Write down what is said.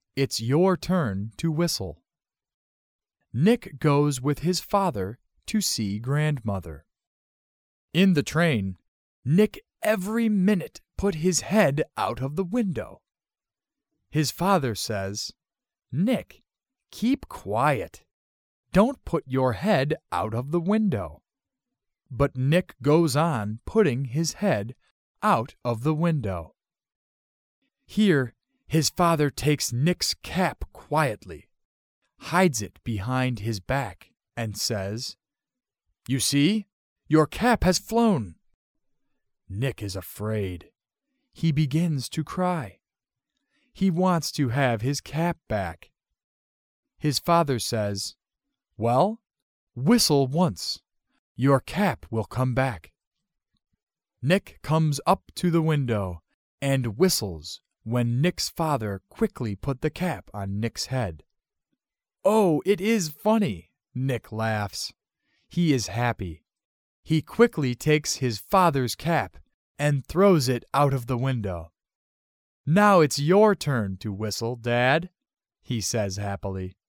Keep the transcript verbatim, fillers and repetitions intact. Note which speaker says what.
Speaker 1: it's your turn to whistle. Nick goes with his father to see grandmother. In the train, Nick every minute put his head out of the window. His father says, "Nick, keep quiet. Don't put your head out of the window." But Nick goes on putting his head out of the window. Here, his father takes Nick's cap quietly, hides it behind his back, and says, "You see, your cap has flown." Nick is afraid. He begins to cry. He wants to have his cap back. His father says, "Well, whistle once. Your cap will come back." Nick comes up to the window and whistles when Nick's father quickly put the cap on Nick's head. "Oh, it is funny," Nick laughs. He is happy. He quickly takes his father's cap and throws it out of the window. "Now it's your turn to whistle, Dad," he says happily.